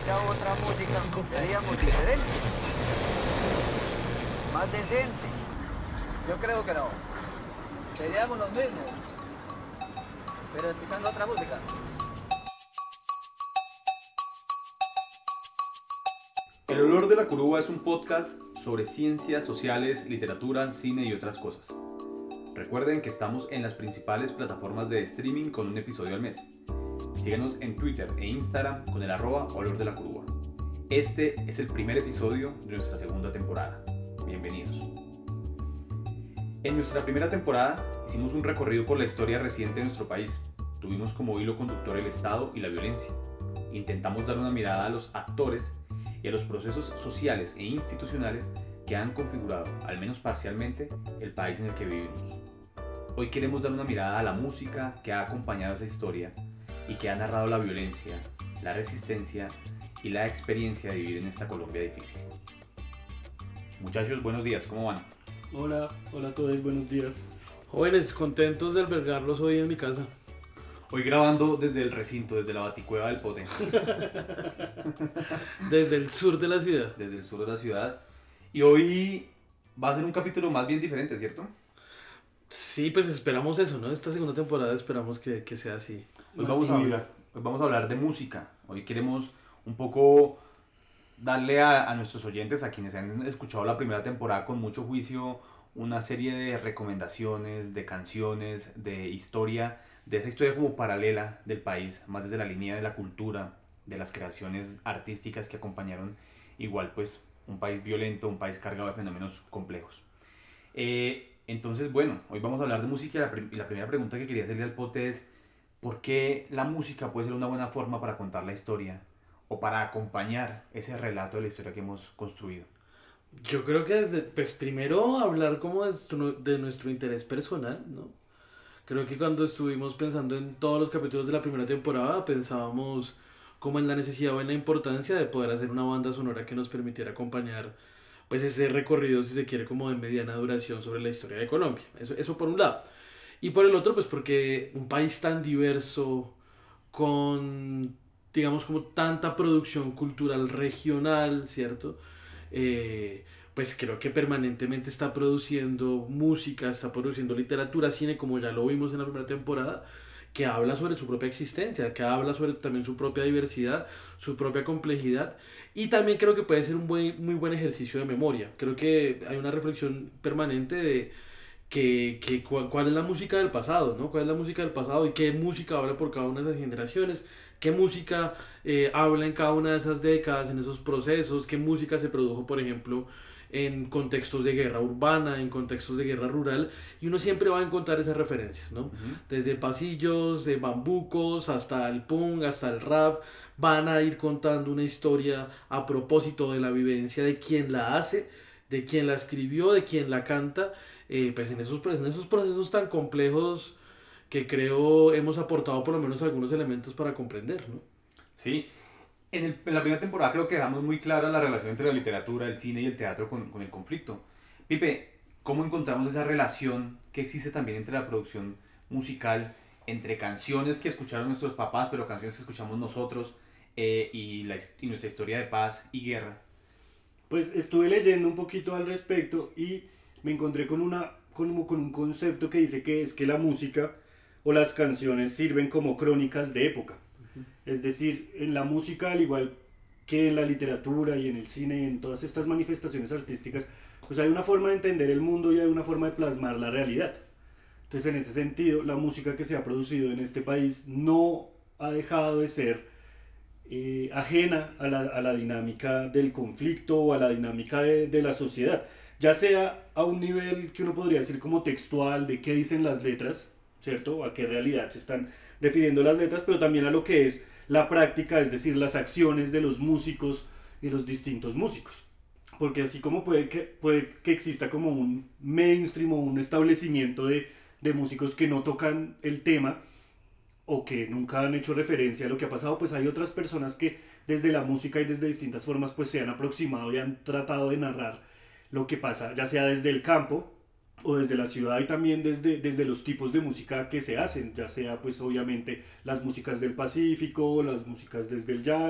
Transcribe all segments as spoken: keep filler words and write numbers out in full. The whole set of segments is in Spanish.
escuchado otra música, seríamos diferentes, más decentes. Yo creo que no. Seríamos los mismos, pero escuchando otra música. El olor de la curuba es un podcast sobre ciencias sociales, literatura, cine y otras cosas. Recuerden que estamos en las principales plataformas de streaming con un episodio al mes. Síguenos en Twitter e Instagram con el arroba olor de la curuba. Este es el primer episodio de nuestra segunda temporada. Bienvenidos. En nuestra primera temporada hicimos un recorrido por la historia reciente de nuestro país. Tuvimos como hilo conductor el Estado y la violencia. Intentamos dar una mirada a los actores y a los procesos sociales e institucionales que han configurado, al menos parcialmente, el país en el que vivimos. Hoy queremos dar una mirada a la música que ha acompañado esa historia y que ha narrado la violencia, la resistencia y la experiencia de vivir en esta Colombia difícil. Muchachos, buenos días, ¿cómo van? Hola, hola a todos, buenos días. Jóvenes, contentos de albergarlos hoy en mi casa. Hoy grabando desde el recinto, desde la Baticueva del Pote. Desde el sur de la ciudad. Desde el sur de la ciudad. Y hoy va a ser un capítulo más bien diferente, ¿cierto? Sí, pues esperamos eso, ¿no? Esta segunda temporada esperamos que, que sea así. Hoy vamos, a hablar, hoy vamos a hablar de música. Hoy queremos un poco darle a, a nuestros oyentes, a quienes han escuchado la primera temporada con mucho juicio, una serie de recomendaciones, de canciones, de historia, de esa historia como paralela del país, más desde la línea de la cultura, de las creaciones artísticas que acompañaron igual pues un país violento, un país cargado de fenómenos complejos. Eh, entonces bueno, hoy vamos a hablar de música y la, prim- y la primera pregunta que quería hacerle al Pote es ¿por qué la música puede ser una buena forma para contar la historia o para acompañar ese relato de la historia que hemos construido? Yo creo que desde, pues primero hablar como de nuestro, de nuestro interés personal, ¿no? Creo que cuando estuvimos pensando en todos los capítulos de la primera temporada pensábamos como en la necesidad o en la importancia de poder hacer una banda sonora que nos permitiera acompañar pues ese recorrido, si se quiere, como de mediana duración sobre la historia de Colombia. Eso, eso por un lado. Y por el otro, pues porque un país tan diverso, con, digamos, como tanta producción cultural regional, ¿cierto? Eh, pues creo que permanentemente está produciendo música, está produciendo literatura, cine, como ya lo vimos en la primera temporada, que habla sobre su propia existencia, que habla sobre también su propia diversidad, su propia complejidad, y también creo que puede ser un buen, muy buen ejercicio de memoria. Creo que hay una reflexión permanente de que, que cuál, cuál es la música del pasado, ¿no? ¿Cuál es la música del pasado y qué música habla por cada una de esas generaciones? ¿Qué música eh, habla en cada una de esas décadas, en esos procesos? ¿Qué música se produjo, por ejemplo, en contextos de guerra urbana, en contextos de guerra rural? Y uno siempre va a encontrar esas referencias, ¿no? Uh-huh. Desde pasillos, de bambucos, hasta el punk, hasta el rap, van a ir contando una historia a propósito de la vivencia de quien la hace, de quien la escribió, de quien la canta, eh, pues en esos, en esos procesos tan complejos que creo hemos aportado por lo menos algunos elementos para comprender, ¿no? Sí, en, el, en la primera temporada creo que dejamos muy clara la relación entre la literatura, el cine y el teatro con, con el conflicto. Pipe, ¿cómo encontramos esa relación que existe también entre la producción musical, entre canciones que escucharon nuestros papás, pero canciones que escuchamos nosotros, eh, y, la, y nuestra historia de paz y guerra? Pues estuve leyendo un poquito al respecto y me encontré con, una, con, con un concepto que dice que es que la música o las canciones sirven como crónicas de época. Uh-huh. Es decir, en la música, al igual que en la literatura y en el cine y en todas estas manifestaciones artísticas, pues hay una forma de entender el mundo y hay una forma de plasmar la realidad. Entonces, en ese sentido, la música que se ha producido en este país no ha dejado de ser eh, ajena a la, a la dinámica del conflicto o a la dinámica de, de la sociedad, ya sea a un nivel que uno podría decir como textual, de qué dicen las letras, ¿cierto? A qué realidad se están refiriendo las letras, pero también a lo que es la práctica, es decir, las acciones de los músicos y los distintos músicos. Porque así como puede que, puede que exista como un mainstream o un establecimiento de, de músicos que no tocan el tema o que nunca han hecho referencia a lo que ha pasado, pues hay otras personas que desde la música y desde distintas formas pues se han aproximado y han tratado de narrar lo que pasa, ya sea desde el campo o desde la ciudad y también desde, desde los tipos de música que se hacen, ya sea pues obviamente las músicas del Pacífico, las músicas desde el llano,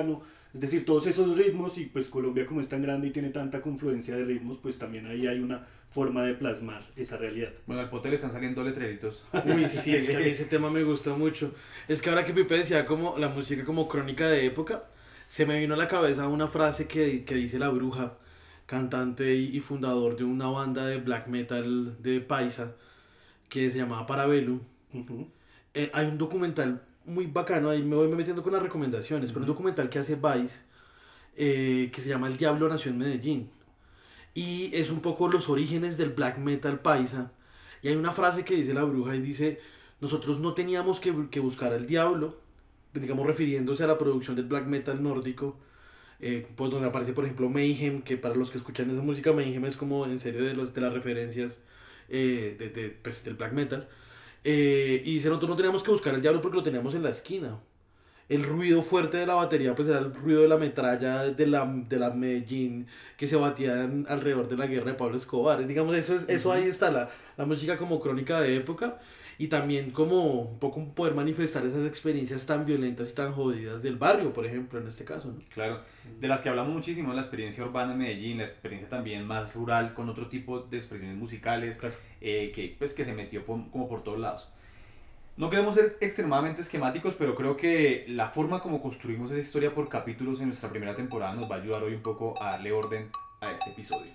Es decir, todos esos ritmos, y pues Colombia como es tan grande y tiene tanta confluencia de ritmos, pues también ahí hay una forma de plasmar esa realidad. Bueno, al Pote le están saliendo letreritos. Uy, sí, es que a mí ese tema me gusta mucho. Es que ahora que Pipe decía como la música como crónica de época, se me vino a la cabeza una frase que, que dice La Bruja, cantante y, y fundador de una banda de black metal de Paisa, que se llamaba Parabellum. Uh-huh. Eh, hay un documental muy bacano, ahí me voy metiendo con las recomendaciones, pero un documental que hace Vice, eh, que se llama El Diablo Nació en Medellín. Y es un poco los orígenes del black metal paisa. Y hay una frase que dice La Bruja y dice, nosotros no teníamos que, que buscar al diablo, digamos refiriéndose a la producción del black metal nórdico, eh, pues donde aparece por ejemplo Mayhem, que para los que escuchan esa música, Mayhem es como en serio de, los, de las referencias eh, de, de, pues, del black metal. Eh, y dice, nosotros no teníamos que buscar al diablo porque lo teníamos en la esquina. El ruido fuerte de la batería pues era el ruido de la metralla de la, de la Medellín que se batían alrededor de la guerra de Pablo Escobar. Digamos, eso, es, eso ahí está, la, la música como crónica de época y también como un poco poder manifestar esas experiencias tan violentas y tan jodidas del barrio, por ejemplo, en este caso, ¿no? Claro, de las que hablamos muchísimo, la experiencia urbana en Medellín, la experiencia también más rural con otro tipo de expresiones musicales, Claro. eh, que, pues, que se metió por, como por todos lados. No queremos ser extremadamente esquemáticos, pero creo que la forma como construimos esa historia por capítulos en nuestra primera temporada nos va a ayudar hoy un poco a darle orden a este episodio.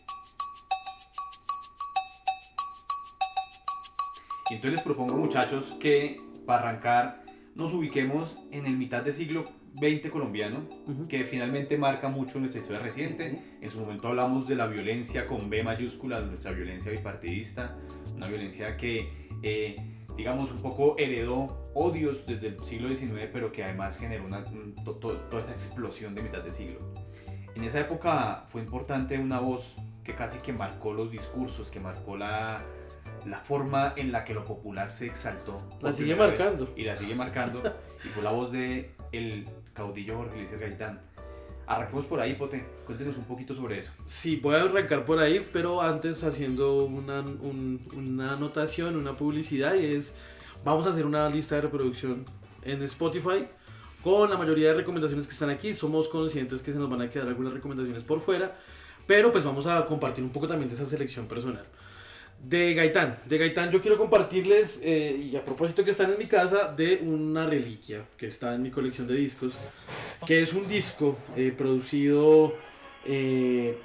Y entonces les propongo, muchachos, que para arrancar nos ubiquemos en el mitad del siglo veinte colombiano, Uh-huh. que finalmente marca mucho nuestra historia reciente. En su momento hablamos de la violencia con B mayúscula, de nuestra violencia bipartidista, una violencia que, eh, digamos, un poco heredó odios desde el siglo diecinueve, pero que además generó una, un, to, to, toda esa explosión de mitad de siglo. En esa época fue importante una voz que casi que marcó los discursos, que marcó la, la forma en la que lo popular se exaltó. La por sigue primera vez. marcando. Y la sigue marcando. Y fue la voz de el caudillo Jorge Eliezer Gaitán. Arranquemos por ahí, Pote. Cuéntenos un poquito sobre eso. Sí, voy a arrancar por ahí, pero antes haciendo una, un, una anotación, una publicidad, y es, vamos a hacer una lista de reproducción en Spotify con la mayoría de recomendaciones que están aquí. Somos conscientes que se nos van a quedar algunas recomendaciones por fuera, pero pues vamos a compartir un poco también de esa selección personal. De Gaitán, de Gaitán yo quiero compartirles, eh, y a propósito que están en mi casa, de una reliquia que está en mi colección de discos, que es un disco eh, producido eh,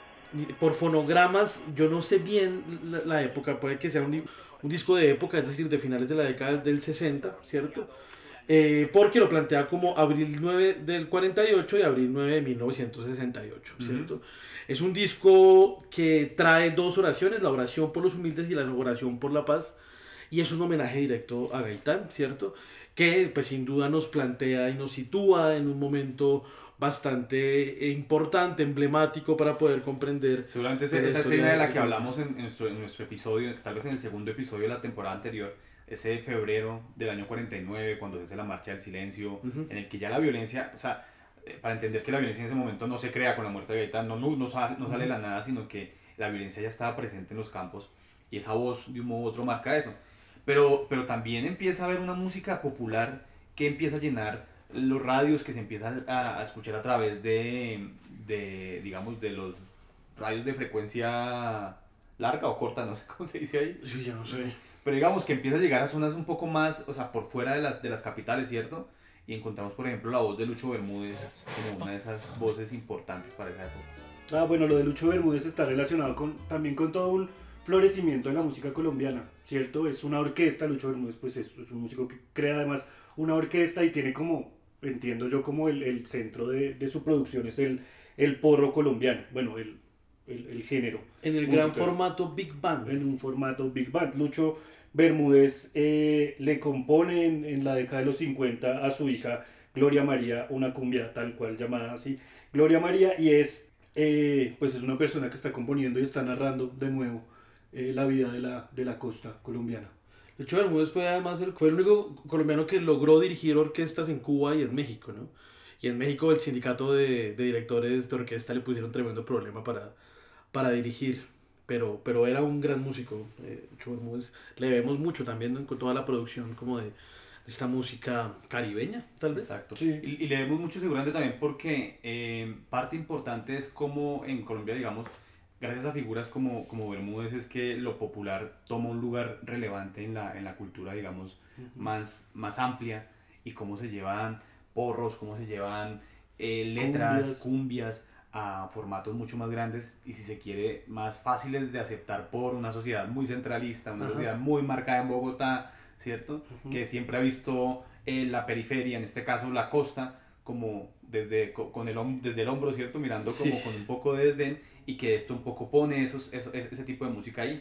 por fonogramas. Yo no sé bien la, la época, puede que sea un, un disco de época, es decir, de finales de la década del sesenta, ¿cierto? Eh, porque lo plantea como abril nueve del cuarenta y ocho y abril nueve de mil novecientos sesenta y ocho, ¿cierto? Uh-huh. Es un disco que trae dos oraciones, la oración por los humildes y la oración por la paz, y es un homenaje directo a Gaitán, ¿cierto? Que pues sin duda nos plantea y nos sitúa en un momento bastante importante, emblemático para poder comprender. Seguramente esa, esa escena de la que hablamos en, en, nuestro, en nuestro episodio, tal vez en el segundo episodio de la temporada anterior, ese febrero del año cuarenta y nueve, cuando se hace la Marcha del Silencio, uh-huh. en el que ya la violencia, o sea, para entender que la violencia en ese momento no se crea con la muerte de Gaitán, no, no, no, sale, no sale de la nada, sino que la violencia ya estaba presente en los campos y esa voz de un modo u otro marca eso. Pero, pero también empieza a haber una música popular que empieza a llenar los radios, que se empieza a, a escuchar a través de, de, digamos, de los radios de frecuencia larga o corta, no sé cómo se dice ahí. Sí, yo no sé. Pero digamos que empieza a llegar a zonas un poco más, o sea, por fuera de las, de las capitales, ¿cierto? Y encontramos, por ejemplo, la voz de Lucho Bermúdez como una de esas voces importantes para esa época. Ah, bueno, lo de Lucho Bermúdez está relacionado con, también con todo un florecimiento en la música colombiana, ¿cierto? Es una orquesta, Lucho Bermúdez pues es, es un músico que crea además una orquesta y tiene como, entiendo yo, como el, el centro de, de su producción es el, el porro colombiano, bueno, el, el, el género. En el musical. Gran formato Big Band. En un formato Big Band. Lucho Bermúdez eh, le compone en, en la década de los cincuenta a su hija Gloria María una cumbia tal cual llamada así, Gloria María, y es, eh, pues es una persona que está componiendo y está narrando de nuevo eh, la vida de la, de la costa colombiana. Lucho Bermúdez fue además el, fue el único colombiano que logró dirigir orquestas en Cuba y en México, ¿no? Y en México el sindicato de, de directores de orquesta le pusieron tremendo problema para, para dirigir. Pero, pero era un gran músico, eh, Lucho Bermúdez. Le vemos mucho también, ¿no?, con toda la producción como de, esta música caribeña, tal vez. Exacto. Sí. Y, y le debemos mucho seguramente también porque eh, parte importante es como en Colombia, digamos, gracias a figuras como, como Bermúdez, es que lo popular toma un lugar relevante en la, en la cultura, digamos, Ujú. más, más amplia, y cómo se llevan porros, cómo se llevan eh, letras, Cumbias. cumbias, a formatos mucho más grandes y, si se quiere, más fáciles de aceptar por una sociedad muy centralista, una Ajá. sociedad muy marcada en Bogotá, ¿cierto? Ujú. Que siempre ha visto eh, la periferia, en este caso la costa, como desde, co- con el, hom- desde el hombro, ¿cierto? Mirando como Sí. con un poco de desdén, y que esto un poco pone esos, eso- ese tipo de música ahí.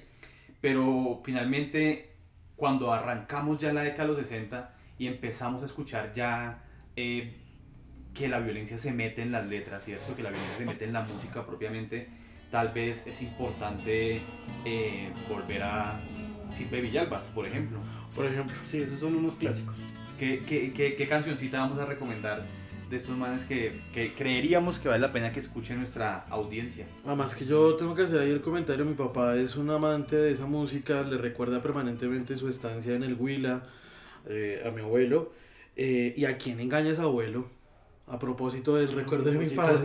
Pero finalmente, cuando arrancamos ya en la década de los sesenta y empezamos a escuchar ya eh, que la violencia se mete en las letras, ¿cierto? Que la violencia se mete en la música propiamente, tal vez es importante eh, volver a Silve Villalba, por ejemplo. Por ejemplo. Sí, esos son unos clásicos. ¿Qué, qué, qué, qué cancioncita vamos a recomendar de estos manes que, que creeríamos que vale la pena que escuche nuestra audiencia? Además que yo tengo que hacer ahí el comentario, mi papá es un amante de esa música, le recuerda permanentemente su estancia en el Huila, eh, a mi abuelo, eh, y a quién engaña ese abuelo, a propósito del recuerdo de mi padre.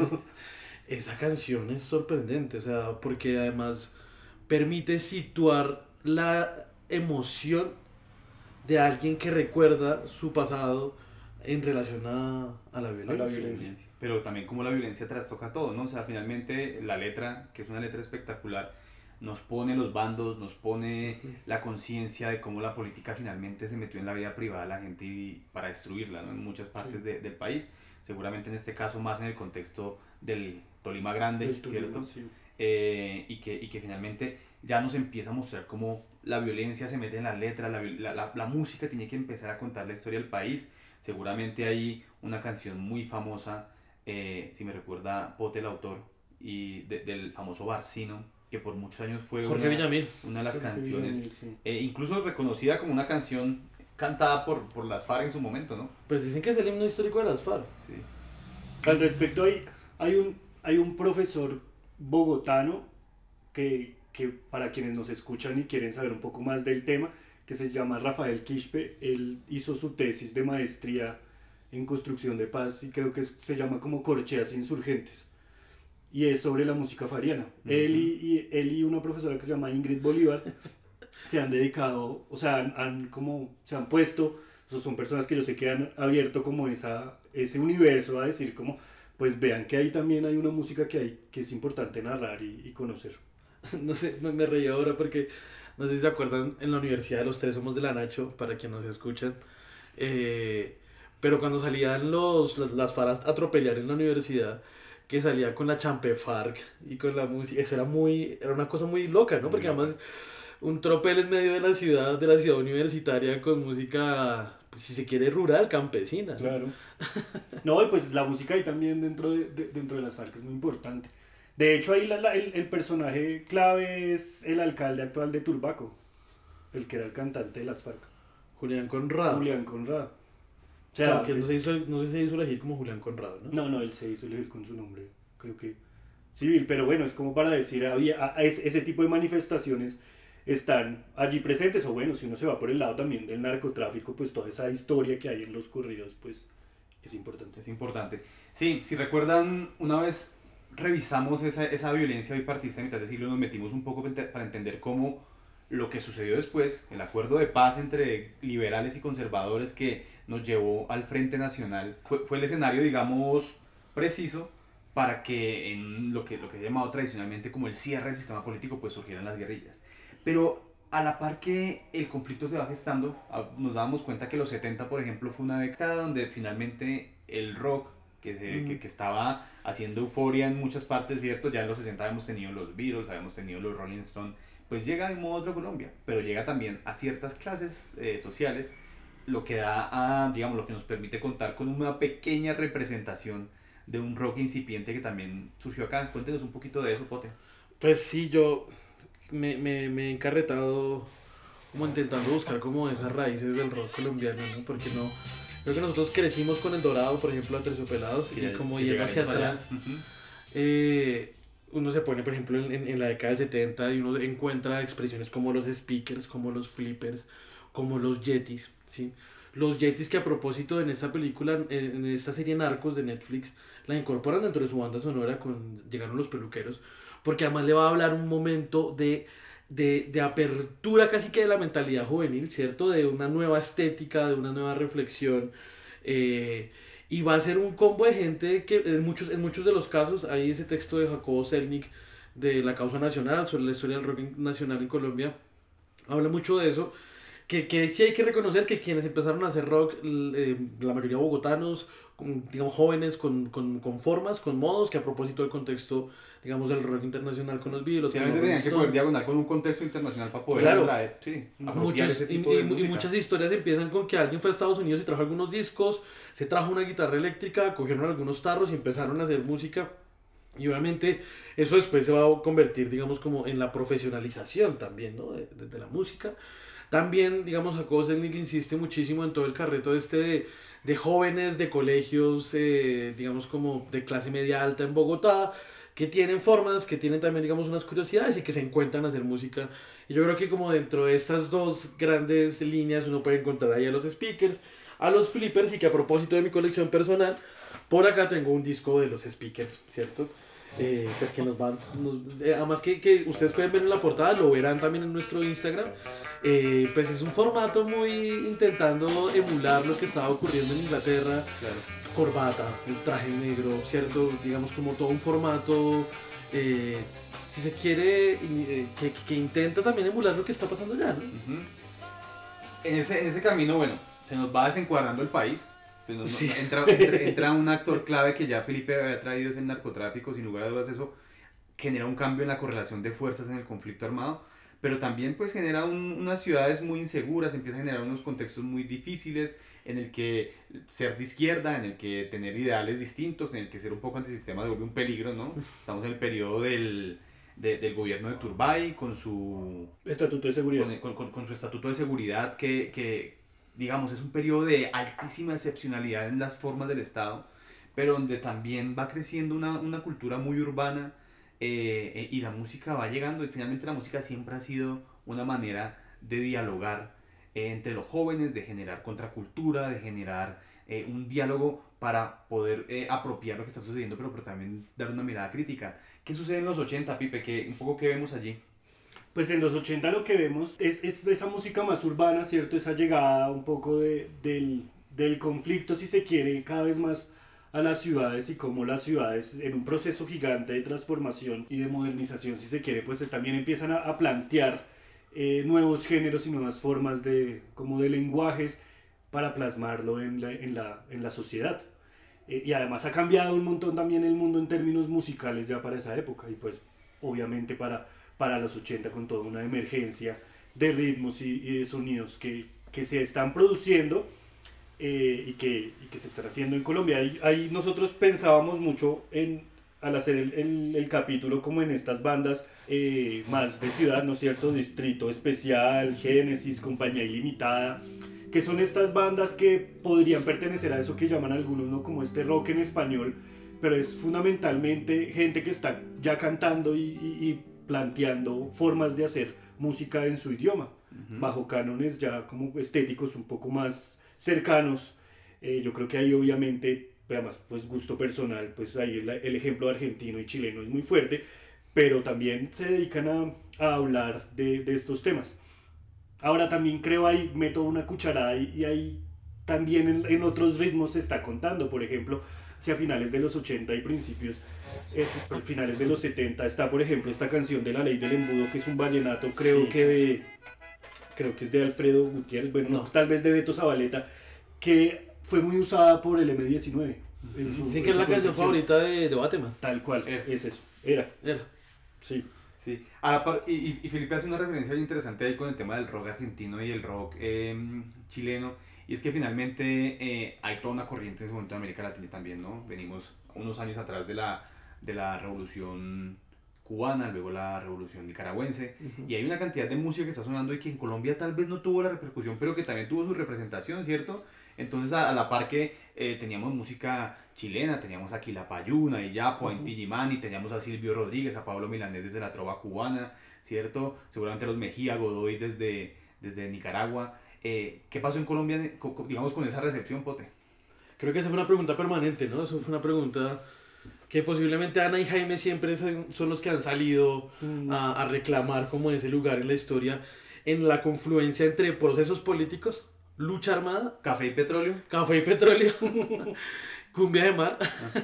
Esa canción es sorprendente, o sea, porque además permite situar la emoción de alguien que recuerda su pasado en relación a, a la violencia. violencia. Pero también como la violencia trastoca todo, ¿no? O sea, finalmente la letra, que es una letra espectacular, nos pone los bandos, nos pone la conciencia de cómo la política finalmente se metió en la vida privada de la gente y para destruirla, ¿no? En muchas partes Sí. de- del país, seguramente en este caso más en el contexto del Tolima Grande, Del Tolima, ¿cierto? sí. Eh, y, que, y que finalmente ya nos empieza a mostrar cómo la violencia se mete en las letras, la, vi- la, la, la música tiene que empezar a contar la historia del país. Seguramente hay una canción muy famosa, eh, si me recuerda Pote el autor, y de- del famoso Barcino, que por muchos años fue Jorge una, Villamil. una de las Jorge canciones, Villamil, sí. eh, incluso reconocida como una canción cantada por, por las FARC en su momento, ¿no? Pues dicen que es el himno histórico de las FARC. Sí. Al respecto, hay, hay, un, hay un profesor bogotano que, que para quienes nos escuchan y quieren saber un poco más del tema, que se llama Rafael Quispe. Él hizo su tesis de maestría en construcción de paz y creo que es- se llama como Corcheas Insurgentes. Y es sobre la música fariana. Ujú. Él, y, y- él y una profesora que se llama Ingrid Bolívar se han dedicado, o sea, han, han como, se han puesto, o sea, son personas que yo sé que han abierto como esa, ese universo a decir como, pues vean que ahí también hay una música que, hay, que es importante narrar y, y conocer. No sé, me, me reí ahora porque no sé si se acuerdan, en la universidad los tres somos de la Nacho, para quienes nos escuchan. Eh, pero cuando salían los, las, las faras a tropelear en la universidad, que salía con la champe FARC y con la música, eso era muy, era una cosa muy loca, ¿no? Muy Porque loca. además un tropel en medio de la ciudad, de la ciudad universitaria con música, pues, si se quiere, rural, campesina. ¿no? Claro. No, y pues la música ahí también dentro de, de- dentro de las FARC es muy importante. De hecho, ahí la- la- el, el personaje clave es el alcalde actual de Turbaco, el que era el cantante de las FARC, Julián Conrado. Julián Conrado. O Claro, sea, que no se, hizo, no sé si se hizo elegir como Julián Conrado, ¿no? no, no, él se hizo elegir con su nombre, creo que civil, pero bueno, es como para decir, había, a- a ese, ese tipo de manifestaciones están allí presentes, o bueno, si uno se va por el lado también del narcotráfico, pues toda esa historia que hay en los corridos, pues es importante. Es importante. Sí, si recuerdan, una vez revisamos esa, esa violencia bipartista a mitad de siglo, nos metimos un poco pente- para entender cómo lo que sucedió después, el acuerdo de paz entre liberales y conservadores que nos llevó al Frente Nacional, fue, fue el escenario, digamos, preciso para que en lo que, lo que se ha llamado tradicionalmente como el cierre del sistema político, pues surgieran las guerrillas. Pero a la par que el conflicto se va gestando, a- nos dábamos cuenta que los setenta, por ejemplo, fue una década donde finalmente el rock, que, se- que, que estaba haciendo euforia en muchas partes, ¿cierto? Ya en los sesenta habíamos tenido los Beatles, habíamos tenido los Rolling Stones, pues llega de modo otro a Colombia, pero llega también a ciertas clases eh, sociales, lo que da a, digamos, lo que nos permite contar con una pequeña representación de un rock incipiente que también surgió acá. Cuéntenos un poquito de eso, Pote. Pues sí, yo me, me, me he encarretado como intentando buscar como esas raíces del rock colombiano, ¿no? Porque no, creo que nosotros crecimos con El Dorado, por ejemplo, Aterciopelados, y como que yendo hacia llegaremos allá. atrás, Ujú. eh, uno se pone, por ejemplo, en, en, en la década del setenta y uno encuentra expresiones como los speakers, como los flippers, como los yetis, ¿sí? los Yetis, que a propósito en esta película, en, en esta serie Narcos de Netflix, la incorporan dentro de su banda sonora con Llegaron los Peluqueros, porque además le va a hablar un momento de, de, de apertura casi que de la mentalidad juvenil, ¿cierto? De una nueva estética, de una nueva reflexión, eh, y va a ser un combo de gente que en muchos, en muchos de los casos, hay ese texto de Jacobo Selnick de La Causa Nacional, sobre la historia del rock nacional en Colombia, habla mucho de eso, que, que sí hay que reconocer que quienes empezaron a hacer rock, eh, la mayoría bogotanos, con, digamos jóvenes, con, con, con formas, con modos, que a propósito del contexto, digamos, del rock internacional con los Beatles. Finalmente tenían que poder diagonal con un contexto internacional para poder claro, traer, sí, muchos, ese tipo y, de y, música. Y muchas historias empiezan con que alguien fue a Estados Unidos y trajo algunos discos, se trajo una guitarra eléctrica, cogieron algunos tarros y empezaron a hacer música. Y obviamente eso después se va a convertir, digamos, como en la profesionalización también, ¿no? de, de, de la música. También, digamos, Jacobo Selnick insiste muchísimo en todo el carreto este de, de jóvenes de colegios, eh, digamos, como de clase media alta en Bogotá, que tienen formas, que tienen también, digamos, unas curiosidades y que se encuentran a hacer música. Y yo creo que como dentro de estas dos grandes líneas uno puede encontrar ahí a los Speakers, a los Flippers, y que a propósito de mi colección personal, por acá tengo un disco de los Speakers, ¿cierto? Eh, pues que nos van, nos, eh, además que, que ustedes pueden ver en la portada, lo verán también en nuestro Instagram, eh, pues es un formato muy intentando emular lo que estaba ocurriendo en Inglaterra, Claro. Corbata, el traje negro, ¿cierto? Digamos como todo un formato, eh, si se quiere, eh, que, que intenta también emular lo que está pasando allá, ¿no? Uh-huh. En ese, en ese camino, bueno, se nos va desencuadrando el país. Se nos, Sí. entra, entra, entra un actor clave que ya Felipe había traído, es el narcotráfico. Sin lugar a dudas eso genera un cambio en la correlación de fuerzas en el conflicto armado, pero también pues genera un, unas ciudades muy inseguras, empieza a generar unos contextos muy difíciles en el que ser de izquierda, en el que tener ideales distintos, en el que ser un poco antisistema se vuelve un peligro, ¿no? Estamos en el periodo del, de, del gobierno de Turbay con su Estatuto de seguridad. con, con, con su estatuto de seguridad que, que digamos, es un periodo de altísima excepcionalidad en las formas del Estado, pero donde también va creciendo una, una cultura muy urbana, eh, eh, y la música va llegando, y finalmente la música siempre ha sido una manera de dialogar eh, entre los jóvenes, de generar contracultura, de generar eh, un diálogo para poder eh, apropiar lo que está sucediendo, pero, pero también dar una mirada crítica. ¿Qué sucede en los ochenta, Pipe? ¿Qué, un poco qué vemos allí? Pues en los ochenta lo que vemos es, es esa música más urbana, ¿cierto? Esa llegada un poco de, del, del conflicto, si se quiere, cada vez más a las ciudades, y cómo las ciudades en un proceso gigante de transformación y de modernización, si se quiere, pues también empiezan a, a plantear eh, nuevos géneros y nuevas formas de, como de lenguajes para plasmarlo en la, en la, en la sociedad. Eh, y además ha cambiado un montón también el mundo en términos musicales ya para esa época, y pues obviamente para... para los ochenta, con toda una emergencia de ritmos y, y de sonidos que, que se están produciendo, eh, y, que, y que se están haciendo en Colombia. Ahí, ahí nosotros pensábamos mucho en, al hacer el, el, el capítulo, como en estas bandas eh, más de ciudad, ¿no es cierto? Distrito Especial, Génesis, Compañía Ilimitada, que son estas bandas que podrían pertenecer a eso que llaman algunos, ¿no? Como este rock en español, pero es fundamentalmente gente que está ya cantando y, y, y planteando formas de hacer música en su idioma, uh-huh, bajo cánones ya como estéticos un poco más cercanos. Eh, yo creo que ahí obviamente, además pues gusto personal, pues ahí el, el ejemplo argentino y chileno es muy fuerte, pero también se dedican a, a hablar de, de estos temas. Ahora también creo ahí, meto una cucharada y, y ahí también en, en otros ritmos se está contando, por ejemplo, hacia finales de los ochenta y principios, eh, finales de los setenta, está por ejemplo esta canción de La Ley del Embudo, que es un vallenato, creo Sí. que de creo que es de Alfredo Gutiérrez, bueno, No. no, tal vez de Beto Zabaleta, que fue muy usada por el eme diecinueve. en su- Dicen que en es la su canción concepción. favorita de, de Batman. Tal cual, Era. es eso, era, Era. sí. Sí, ah, par- y, y- y Felipe hace una referencia bien interesante ahí con el tema del rock argentino y el rock eh, chileno, y es que finalmente eh, hay toda una corriente en ese momento en América Latina también, ¿no? Venimos unos años atrás de la, de la revolución cubana, luego la revolución nicaragüense, Uh-huh. y hay una cantidad de música que está sonando y que en Colombia tal vez no tuvo la repercusión, pero que también tuvo su representación, ¿cierto? Entonces a, a la par que eh, teníamos música chilena, teníamos a Quilapayún, a Iyapo, a Inti Illimani, teníamos a Silvio Rodríguez, a Pablo Milanés desde la trova cubana, ¿cierto? Seguramente a los Mejía, Godoy desde, desde Nicaragua. Eh, ¿Qué pasó en Colombia, digamos, con esa recepción, Pote? Creo que esa fue una pregunta permanente, ¿no? Eso fue una pregunta que posiblemente Ana y Jaime siempre son los que han salido a, a reclamar como ese lugar en la historia, en la confluencia entre procesos políticos, lucha armada, café y petróleo, café y petróleo, cumbia de mar,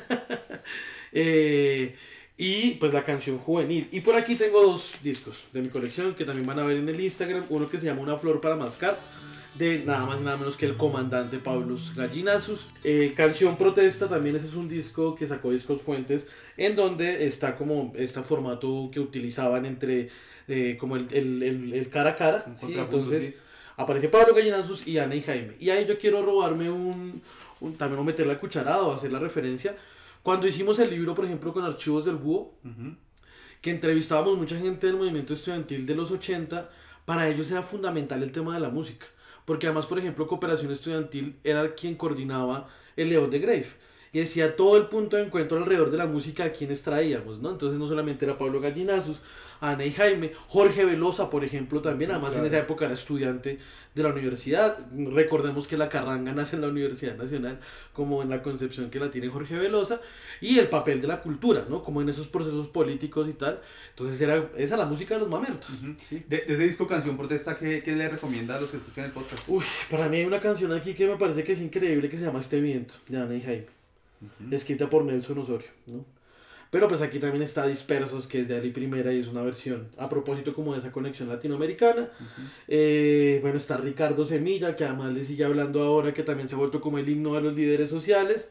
eh, y pues la canción juvenil. Y por aquí tengo dos discos de mi colección que también van a ver en el Instagram, uno que se llama Una flor para mascar, de nada más y nada menos que el comandante Pablos Gallinazos. Eh, Canción Protesta también, ese es un disco que sacó Discos Fuentes, en donde está como este formato que utilizaban entre eh, como el, el, el, el cara a cara, ¿sí? Entonces sí, aparece Pablo Gallinazos y Ana y Jaime, y ahí yo quiero robarme un, un también o meter la cucharada o hacer la referencia. Cuando hicimos el libro, por ejemplo, con Archivos del Búho, uh-huh, que entrevistábamos mucha gente del movimiento estudiantil de los ochenta, para ellos era fundamental el tema de la música. Porque además, por ejemplo, Cooperación Estudiantil era quien coordinaba el León de Grave. Y decía todo el punto de encuentro alrededor de la música a quienes traíamos, ¿no? Entonces no solamente era Pablo Gallinazos, Ana y Jaime, Jorge Velosa, por ejemplo, también, además claro, en esa época era estudiante de la universidad. Recordemos que la carranga nace en la Universidad Nacional, como en la concepción que la tiene Jorge Velosa, y el papel de la cultura, ¿no? Como en esos procesos políticos y tal. Entonces era esa la música de los mamertos. Uh-huh. ¿Sí? De, de ese disco Canción Protesta, ¿qué, ¿qué le recomienda a los que escuchan el podcast? Uy, para mí hay una canción aquí que me parece que es increíble, que se llama Este Viento, de Ana y Jaime, uh-huh, escrita por Nelson Osorio, ¿no? Pero pues aquí también está Dispersos, que es de Ali Primera y es una versión a propósito como de esa conexión latinoamericana. Uh-huh. Eh, bueno, está Ricardo Semilla, que además le sigue hablando ahora, que también se ha vuelto como el himno de los líderes sociales.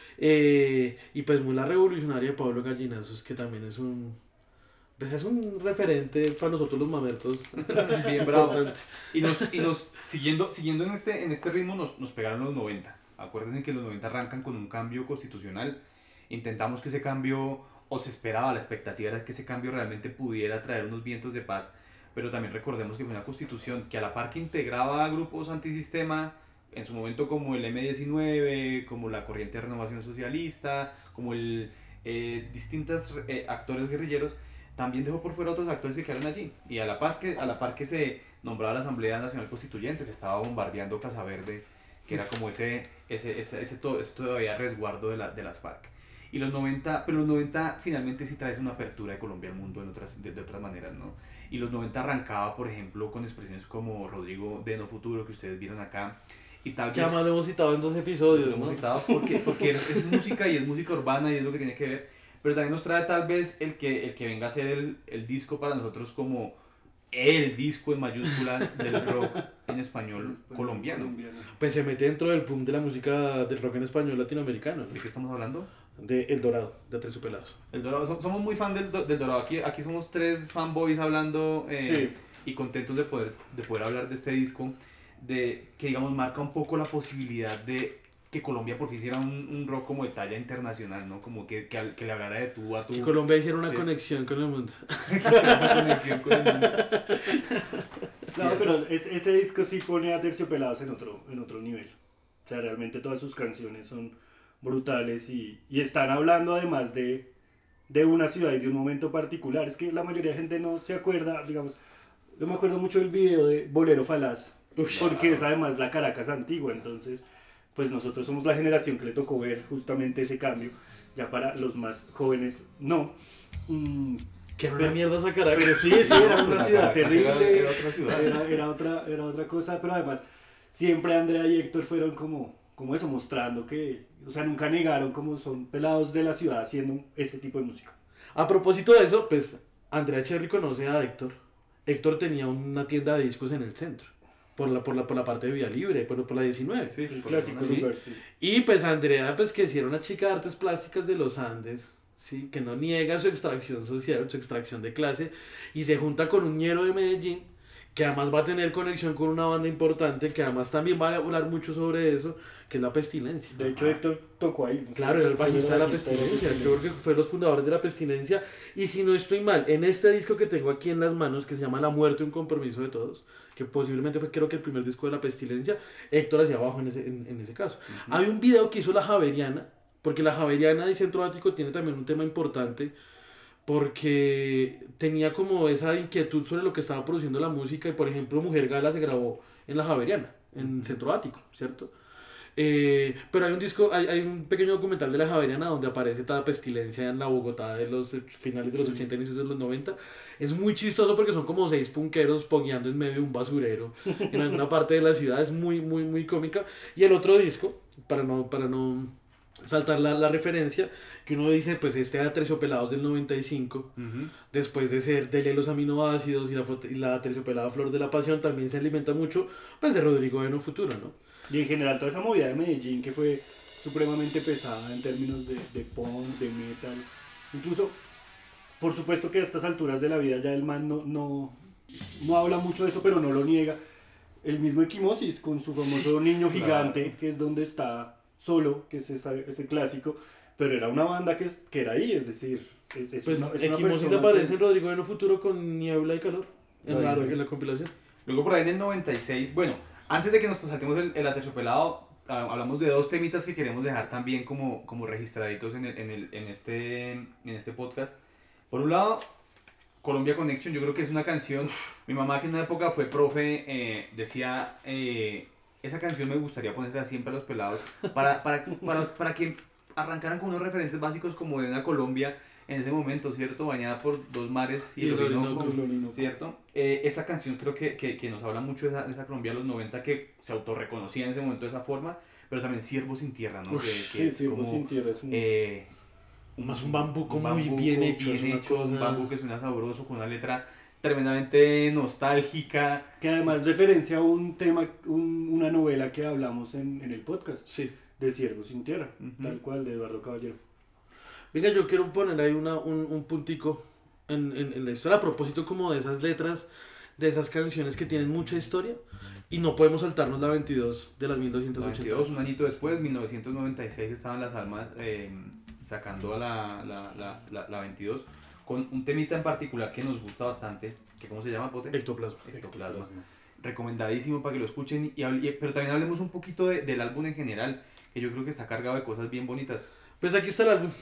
Eh, y pues muy la revolucionaria de Pablo Gallinazos, que también es un... Pues es un referente para nosotros los mamertos. Bien bravo. Y, nos, y nos, siguiendo, siguiendo en, este, en este ritmo, nos, nos pegaron los noventa. Acuérdense que los noventa arrancan con un cambio constitucional. Intentamos que ese cambio, o se esperaba, la expectativa era que ese cambio realmente pudiera traer unos vientos de paz, pero también recordemos que fue una constitución que a la par que integraba grupos antisistema, en su momento como el eme diecinueve, como la Corriente de Renovación Socialista, como el eh, distintos eh, actores guerrilleros, también dejó por fuera otros actores que quedaron allí, y a la, paz que, a la par que se nombraba la Asamblea Nacional Constituyente, se estaba bombardeando Casa Verde, que era como ese, ese, ese, ese, todo, ese todavía resguardo de, la, de las FARC. Y los noventa, pero los noventa finalmente sí traes una apertura de Colombia al mundo en otras, de, de otras maneras, ¿no? Y los noventa arrancaba, por ejemplo, con expresiones como Rodrigo de No Futuro, que ustedes vieron acá. Y tal que vez, además lo hemos citado en dos episodios, lo hemos ¿no? citado porque, porque es música y es música urbana y es lo que tiene que ver. Pero también nos trae tal vez el que, el que venga a ser el, el disco para nosotros como el disco en mayúsculas del rock en español colombiano. Pues se mete dentro del boom de la música del rock en español latinoamericano. ¿De qué estamos hablando? De El Dorado, de Aterciopelados. El Dorado, somos muy fan del, del Dorado, aquí, aquí somos tres fanboys hablando eh, sí, y contentos de poder, de poder hablar de este disco, de que digamos marca un poco la posibilidad de que Colombia por fin hiciera un, un rock como de talla internacional, ¿no? Como que, que, que le hablara de tú a tú. Que Colombia hiciera una sí, conexión con el mundo. Que hiciera una conexión con el mundo. No, pero es, ese disco sí pone a Terciopelados en otro, en otro nivel. O sea, realmente todas sus canciones son brutales y, y están hablando además de, de una ciudad y de un momento particular. Es que la mayoría de gente no se acuerda, digamos, yo me acuerdo mucho del video de Bolero Falaz, porque es además la Caracas antigua, entonces pues nosotros somos la generación que le tocó ver justamente ese cambio, ya para los más jóvenes no. Mm, que era una mierda esa Caracas. Pero sí, sí, era una ciudad terrible, era, era otra ciudad. Era, era, otra, era otra cosa, pero además siempre Andrea y Héctor fueron como, como eso, mostrando que, o sea, nunca negaron como son pelados de la ciudad haciendo ese tipo de música. A propósito de eso, pues Andrea Cherry conoce a Héctor. Héctor tenía una tienda de discos en el centro. Por la, por la, por la parte de Vía Libre, por, por la diecinueve. Sí, el clásico ¿sí? lugar, sí. Y pues Andrea, pues que si era una chica de artes plásticas de los Andes, ¿sí? Que no niega su extracción social, su extracción de clase, y se junta con un ñero de Medellín, que además va a tener conexión con una banda importante, que además también va a hablar mucho sobre eso, que es La Pestilencia. De hecho, Héctor tocó ahí. Claro, era el bajista de La Pestilencia, creo que fue los fundadores de La Pestilencia, y si no estoy mal, en este disco que tengo aquí en las manos, que se llama La Muerte, un compromiso de todos, que posiblemente fue creo que el primer disco de La Pestilencia, Héctor hacia abajo en ese, en, en ese caso. Uh-huh. Hay un video que hizo La Javeriana, porque La Javeriana de Centro Ático tiene también un tema importante, porque tenía como esa inquietud sobre lo que estaba produciendo la música, y por ejemplo Mujer Gala se grabó en la Javeriana, en Centro Ático, ¿cierto? Eh, pero hay un disco, hay, hay un pequeño documental de la Javeriana donde aparece toda pestilencia en la Bogotá de los finales de los ochenta, inicios de los noventa. Es muy chistoso porque son como seis punqueros pogueando en medio de un basurero en alguna parte de la ciudad. Es muy, muy, muy cómica. Y el otro disco, para no, para no saltar la, la referencia, que uno dice, pues este Aterciopelados del noventa y cinco, Ujú. después de ser de los aminoácidos y la, fo- y la Aterciopelada Flor de la Pasión, también se alimenta mucho pues de Rodrigo Eno Futuro, ¿no? Y en general toda esa movida de Medellín que fue supremamente pesada en términos de, de punk, de metal. Incluso, por supuesto que a estas alturas de la vida ya el man no, no, no habla mucho de eso, pero no lo niega. El mismo Equimosis con su famoso Niño claro. Gigante, que es donde está solo, que es esa- ese clásico, pero era una banda que, es- que era ahí, es decir, es, es Pues una, es una Equimosis persona aparece que- en Rodrigo Eno Futuro con Niebla y Calor, en la, Ahí, sí. en la compilación. Luego por ahí en el noventa y seis, bueno, antes de que nos saltemos el, el Aterciopelado, ah, hablamos de dos temitas que queremos dejar también como, como registraditos en, el, en, el, en, este, en este podcast. Por un lado, Colombia Connection, yo creo que es una canción, mi mamá que en una época fue profe, eh, decía, eh, esa canción me gustaría ponerla siempre a los pelados, para, para, para, para que arrancaran con unos referentes básicos como de una Colombia en ese momento, ¿cierto? Bañada por dos mares y, Y el el Orinoco, Orinoco. El Orinoco. ¿cierto? Eh, esa canción creo que, que, que nos habla mucho de esa, de esa Colombia de los noventa que se autorreconocía en ese momento de esa forma, pero también Siervo sin Tierra, ¿no? Uf, que, que Sí, es sí, como, Voz sin Tierra es un... eh, Más un bambuco un muy bien hecho, es bien una hecho, un cosa- bambuco que suena sabroso, con una letra tremendamente nostálgica. que además referencia a un tema, un- una novela que hablamos en, en el podcast, Sí. de Ciervo sin Tierra, Ujú. tal cual, de Eduardo Caballero. Venga, yo quiero poner ahí una, un, un puntico en, en, en la historia a propósito como de esas letras, de esas canciones que tienen mucha historia y no podemos saltarnos la veintidós de las mil doscientos ochenta. veintidós, un añito después, mil novecientos noventa y seis, estaban Las Almas eh, sacando a la, la, la, la, la veintidós con un temita en particular que nos gusta bastante, que ¿cómo se llama, Pote? Ectoplasma. Ectoplasma. Recomendadísimo para que lo escuchen, y, hable- y- pero también hablemos un poquito de- del álbum en general, que yo creo que está cargado de cosas bien bonitas. Pues aquí está el álbum.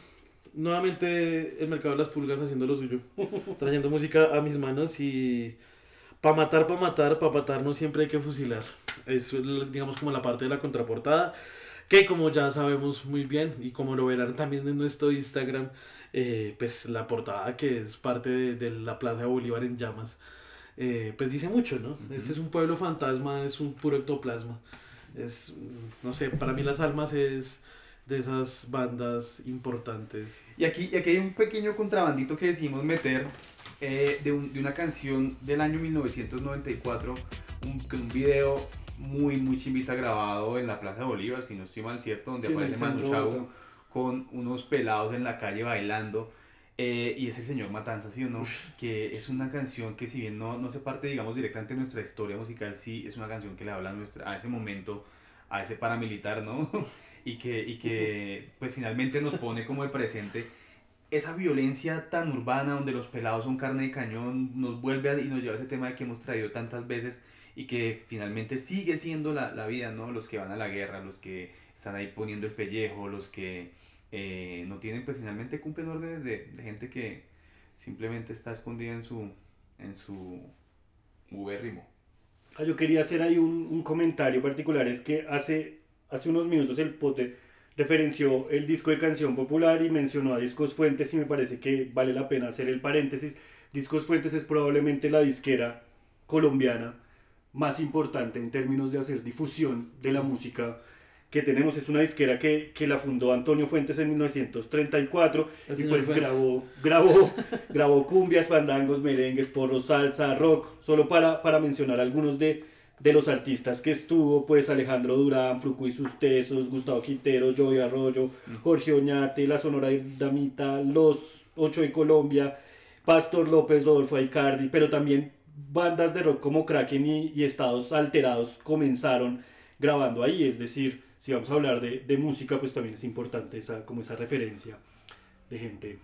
Nuevamente el mercado de las pulgas haciendo lo suyo, trayendo música a mis manos y pa' matar, pa' matar, pa' matar no siempre hay que fusilar. Es digamos como la parte de la contraportada, que como ya sabemos muy bien y como lo verán también en nuestro Instagram, eh, pues la portada que es parte de, de la Plaza de Bolívar en llamas, eh, pues dice mucho, ¿no? Ujú. Este es un pueblo fantasma, es un puro ectoplasma. Es, no sé, para mí Las Almas es de esas bandas importantes. Y aquí, y aquí hay un pequeño contrabandito que decidimos meter eh, de, un- de una canción del año mil novecientos noventa y cuatro, un, con un video muy, muy chimbita grabado en la Plaza de Bolívar, si no estoy mal, ¿cierto? Donde Sí, en el aparece Manu centro de Chao Bogotá. con unos pelados en la calle bailando. eh, y es el señor Matanza, ¿sí o no? Que es una canción que, si bien no, no se parte, digamos, directamente de nuestra historia musical, sí es una canción que le habla a, nuestra, a ese momento, a ese paramilitar, ¿no? y que, y que pues finalmente nos pone como el presente. Esa violencia tan urbana donde los pelados son carne de cañón nos vuelve a, y nos lleva a ese tema que hemos traído tantas veces y que finalmente sigue siendo la, la vida, ¿no? Los que van a la guerra, los que están ahí poniendo el pellejo, los que eh, no tienen, pues finalmente cumplen órdenes de, de gente que simplemente está escondida en su, en su ubérrimo. Ah, yo quería hacer ahí un, un comentario particular, es que hace, hace unos minutos el Pote referenció el disco de Canción Popular y mencionó a Discos Fuentes, y me parece que vale la pena hacer el paréntesis. Discos Fuentes es probablemente la disquera colombiana más importante en términos de hacer difusión de la música que tenemos. Es una disquera que, que la fundó Antonio Fuentes en mil novecientos treinta y cuatro El y señor pues Fuentes. grabó, grabó, grabó cumbias, fandangos, merengues, porro, salsa, rock, solo para, para mencionar algunos de, de los artistas que estuvo, pues Alejandro Durán, Fruco y sus Tesos, Gustavo Quintero, Joey Arroyo, Jorge Oñate, La Sonora Dinamita, Los Ocho de Colombia, Pastor López, Rodolfo Aicardi, pero también bandas de rock como Kraken y, y Estados Alterados comenzaron grabando ahí. Es decir, si vamos a hablar de, de música, pues también es importante esa, como esa referencia de gente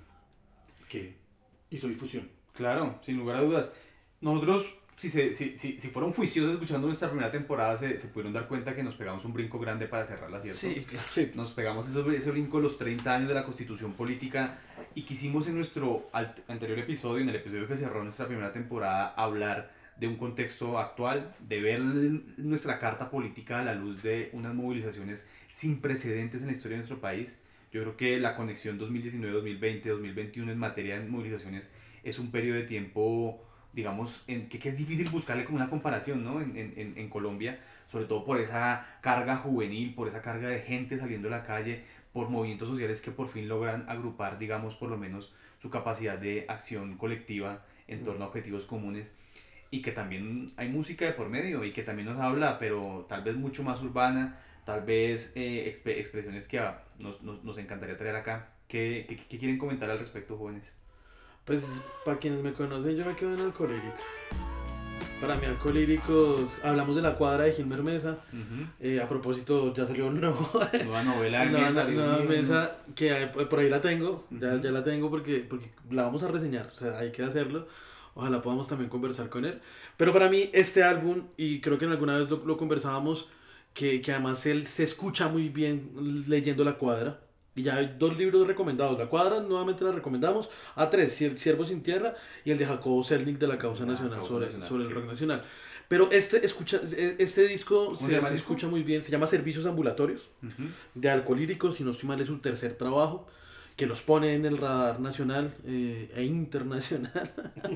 que hizo difusión. Claro, sin lugar a dudas. Nosotros, si, se, si, si, si fueron juiciosos escuchando nuestra primera temporada, se, se pudieron dar cuenta que nos pegamos un brinco grande para cerrarla, ¿cierto? Sí, claro. Sí. Nos pegamos ese, ese brinco los treinta años de la Constitución Política y quisimos en nuestro alt- anterior episodio, en el episodio que cerró nuestra primera temporada, hablar de un contexto actual, de ver nuestra carta política a la luz de unas movilizaciones sin precedentes en la historia de nuestro país. Yo creo que la conexión dos mil diecinueve, dos mil veinte, dos mil veintiuno en materia de movilizaciones es un periodo de tiempo, digamos, en que, que es difícil buscarle como una comparación, ¿no? En, en, en Colombia, sobre todo por esa carga juvenil, por esa carga de gente saliendo a la calle, por movimientos sociales que por fin logran agrupar, digamos, por lo menos su capacidad de acción colectiva en torno a objetivos comunes, y que también hay música de por medio y que también nos habla, pero tal vez mucho más urbana, tal vez eh, exp- expresiones que ah, nos, nos, nos encantaría traer acá. ¿Qué, qué, ¿Qué quieren comentar al respecto, jóvenes? Pues para quienes me conocen, yo me quedo en Alcolíricos. Para mí, Alcolíricos, hablamos de La Cuadra de Gilmer Mesa. Uh-huh. Eh, a propósito, ya salió un nuevo, Nueva novela de nueva, Mesa. nueva Dios mío. mesa, que hay- por ahí la tengo, ya, Ujú. ya la tengo porque, porque la vamos a reseñar, o sea, hay que hacerlo. Ojalá podamos también conversar con él. Pero para mí, este álbum, y creo que alguna vez lo, lo conversábamos, que, que además él se escucha muy bien leyendo La Cuadra. Y ya hay dos libros recomendados. La Cuadra, nuevamente la recomendamos. A tres, Cier- Ciervos sin Tierra y el de Jacobo Selnick de la Causa La Nacional, Causa sobre, Nacional, sobre sí. el rock nacional. Pero este, escucha, este disco ¿Cómo se, se llama se el disco? escucha muy bien. Se llama Servicios Ambulatorios Uh-huh. de Alcolíricos, si no estoy mal es su tercer trabajo, que los pone en el radar nacional eh, e internacional.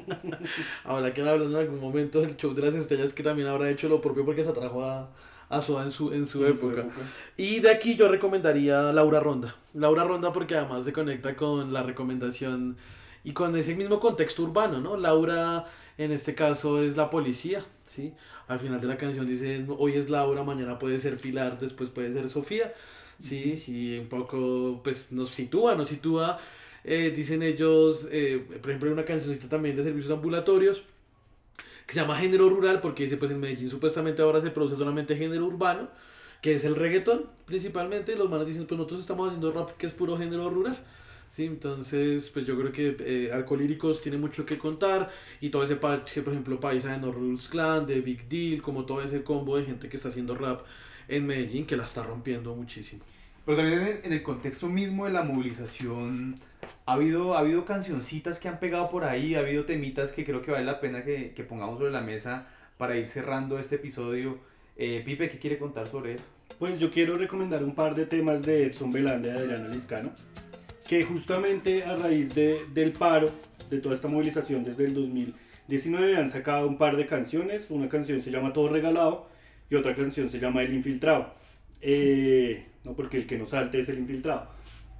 Habrá que hablar en algún momento del Show de las Estrellas, que también habrá hecho lo propio porque se atrajo a, a Soda en su, en su época. Y de aquí yo recomendaría Laura Ronda. Laura Ronda porque además se conecta con la recomendación y con ese mismo contexto urbano, ¿no? Laura en este caso es la policía, ¿sí? Al final de la canción dice, hoy es Laura, mañana puede ser Pilar, después puede ser Sofía, ¿sí? Y un poco pues nos sitúa, nos sitúa, eh, dicen ellos, eh, por ejemplo hay una cancioncita también de Servicios Ambulatorios, que se llama Género Rural, porque dice, pues en Medellín supuestamente ahora se produce solamente género urbano, que es el reggaetón principalmente, y los manos dicen, pues nosotros estamos haciendo rap que es puro género rural, ¿sí? Entonces, pues yo creo que eh, Alcolíricos tiene mucho que contar, y todo ese parche, por ejemplo, Paisa de No Rules Clan, de Big Deal, como todo ese combo de gente que está haciendo rap en Medellín, que la está rompiendo muchísimo. Pero también en, en el contexto mismo de la movilización ha habido, ha habido cancioncitas que han pegado por ahí, ha habido temitas que creo que vale la pena que, que pongamos sobre la mesa para ir cerrando este episodio. Eh, Pipe, ¿qué quiere contar sobre eso? Pues yo quiero recomendar un par de temas de Edson Belanda y de Adriana Liscano, que justamente a raíz de, del paro, de toda esta movilización desde el dos mil diecinueve han sacado un par de canciones. Una canción se llama Todo Regalado y otra canción se llama El Infiltrado. Eh, no, porque el que no salte es el infiltrado.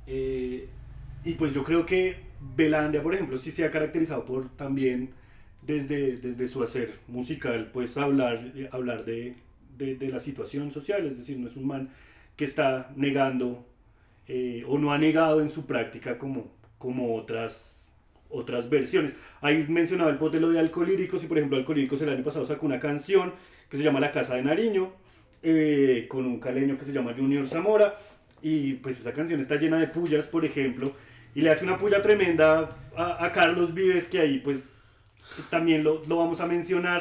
Eh, y pues yo creo que Belandia, por ejemplo, sí se ha caracterizado por también desde, desde su hacer musical, pues hablar, hablar de, de, de la situación social, es decir, no es un man que está negando eh, o no ha negado en su práctica como, como otras, otras versiones. Ahí mencionaba el potelo de Alcolíricos, y por ejemplo Alcolíricos el año pasado sacó una canción que se llama La Casa de Nariño, eh, con un caleño que se llama Junior Zamora, y pues esa canción está llena de pullas, por ejemplo, y le hace una pulla tremenda a, a Carlos Vives, que ahí pues también lo, lo vamos a mencionar.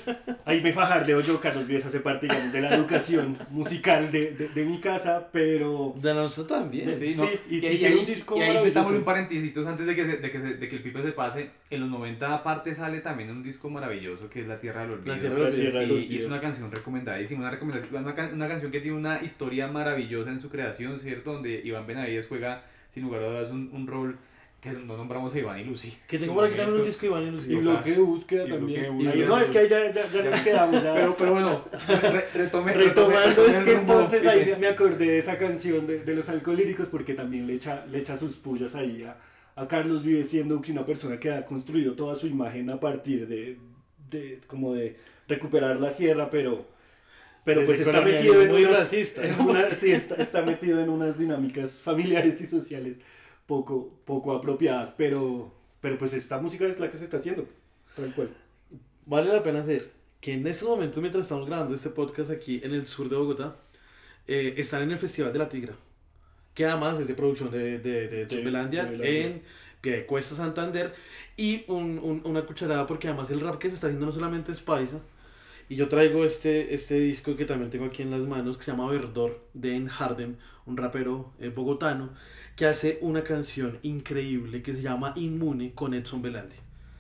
Ahí me fajardeo yo, Carlos Vives hace parte, digamos, de la educación musical de, de, de mi casa, pero... De nosotros también. Sí, ¿no? y- y ahí, tiene ahí- un disco y ahí maravilloso. metámosle un parenticitos antes de que, se- de, que se- de que el Pipe se pase. En los noventa aparte sale también un disco maravilloso que es La Tierra del Olvido. La Tierra del La Tierra del Y, Olvido. y es una canción recomendadísima, una, recomendación, una, can- una canción que tiene una historia maravillosa en su creación, ¿cierto? Donde Iván Benavides juega, sin lugar a dudas, un, un rol que no nombramos a Iván y Lucy. Que tengo Su por aquí también un momento. disco Iván y Y Lucía. bloque de búsqueda Y también. bloque de búsqueda. Ahí- no, es que ahí ya, ya, ya nos quedamos. Ya. Pero, pero bueno, re- retome, Retomando, retome es el que rumbo, entonces ahí Pipe. me- me acordé de esa canción de, de los Alcolíricos, porque también le echa, le echa sus pullas ahí a, a Carlos Vives, siendo que una persona que ha construido toda su imagen a partir de, de como de recuperar la sierra, pero, pero Desde pues está colonialismo metido en muy unas, racista, en ¿no? una- sí, está, está metido en unas dinámicas familiares y sociales poco, poco apropiadas, pero, pero pues esta música es la que se está haciendo, tal cual. Vale la pena hacer que en estos momentos, mientras estamos grabando este podcast aquí en el sur de Bogotá, eh, están en el Festival de la Tigra, que además es de producción de, de, de Edson De- Belandia de Belandia. en Piedecuesta, Santander, y un, un- una cucharada porque además el rap que se está haciendo no solamente es paisa, y yo traigo este, este disco que también tengo aquí en las manos, que se llama Verdor, de En Hardem, un rapero eh, bogotano, que hace una canción increíble que se llama Inmune con Edson Belandia.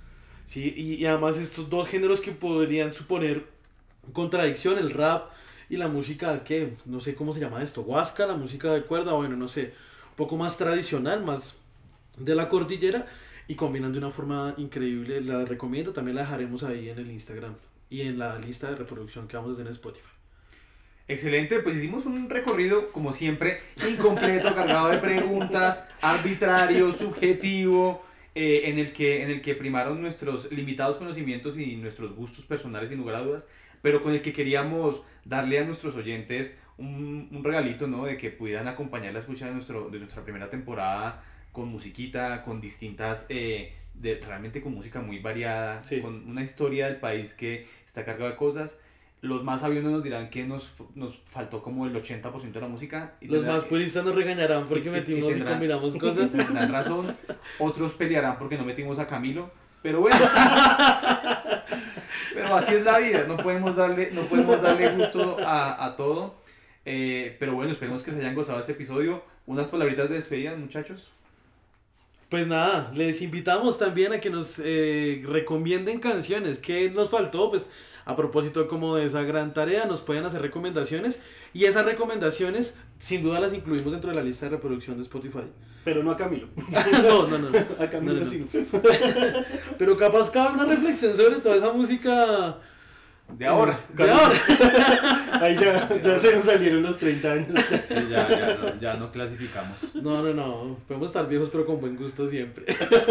Sí, y, y además estos dos géneros que podrían suponer contradicción, el rap y la música, ¿qué? No sé cómo se llama esto, huasca, la música de cuerda, bueno, no sé, un poco más tradicional, más de la cordillera, y combinan de una forma increíble. La recomiendo, también la dejaremos ahí en el Instagram y en la lista de reproducción que vamos a hacer en Spotify. Excelente, pues hicimos un recorrido, como siempre, incompleto, cargado de preguntas, arbitrario, subjetivo, eh, en, el que, en el que primaron nuestros limitados conocimientos y nuestros gustos personales, sin lugar a dudas, pero con el que queríamos darle a nuestros oyentes un, un regalito, ¿no? De que pudieran acompañar la escucha de, nuestro, de nuestra primera temporada con musiquita, con distintas... Eh, de, realmente con música muy variada, Sí. con una historia del país que está cargada de cosas. Los más sabiosos nos dirán que nos, nos faltó como el ochenta por ciento de la música. Y Los tendrán- más puristas nos regañarán porque y- y- y metimos y tendrán- combinamos cosas. tendrán razón. Otros pelearán porque no metimos a Camilo. Pero bueno. Pero así es la vida. No podemos darle, no podemos darle gusto a, a todo. Eh, pero bueno, esperemos que se hayan gozado este episodio. Unas palabritas de despedida, muchachos. Pues nada, les invitamos también a que nos eh, recomienden canciones. ¿Qué nos faltó? Pues a propósito como de esa gran tarea, nos pueden hacer recomendaciones. Y esas recomendaciones, sin duda las incluimos dentro de la lista de reproducción de Spotify. Pero no a Camilo. No, no, no. no. A Camilo No, no, no. sí. Pero capaz cabe una reflexión sobre toda esa música De ahora. de ahora. Ahí ya, ya se nos salieron los treinta años. Sí, ya, ya, no, ya no clasificamos. No, no, no. Podemos estar viejos pero con buen gusto siempre.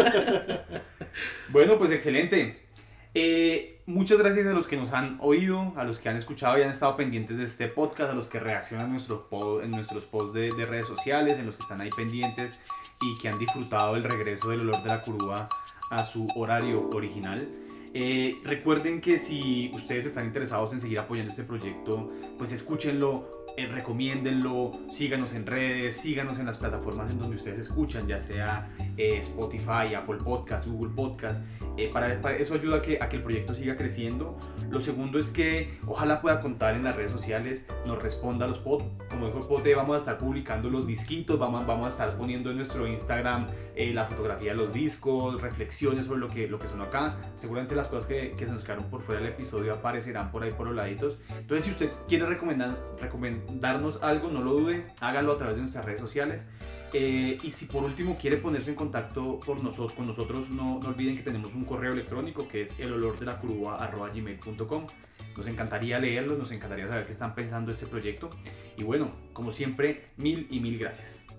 Bueno, pues excelente. Eh, muchas gracias a los que nos han oído, a los que han escuchado y han estado pendientes de este podcast, a los que reaccionan nuestros po- en nuestros posts de, de redes sociales, en los que están ahí pendientes y que han disfrutado del regreso del olor de la curúa a su horario original. Eh, recuerden que si ustedes están interesados en seguir apoyando este proyecto, pues escúchenlo, eh, recomiéndenlo, síganos en redes, síganos en las plataformas en donde ustedes escuchan, ya sea eh, Spotify, Apple Podcast, Google Podcast. Eh, para, para eso ayuda a que, a que el proyecto siga creciendo. Lo segundo es que ojalá pueda contar en las redes sociales, nos responda a los pods. Como dijo el Pote, vamos a estar publicando los disquitos, vamos, vamos a estar poniendo en nuestro Instagram eh, la fotografía de los discos, reflexiones sobre lo que, lo que sonó acá. Seguramente las cosas que, que se nos quedaron por fuera del episodio aparecerán por ahí por los laditos. Entonces, si usted quiere recomendar, recomendarnos algo, no lo dude, hágalo a través de nuestras redes sociales. Eh, y si por último quiere ponerse en contacto por nosotros, con nosotros, no, no olviden que tenemos un correo electrónico que es el olor de la curúa arroba gmail punto com. Nos encantaría leerlos, nos encantaría saber qué están pensando de este proyecto. Y bueno, como siempre, mil y mil gracias.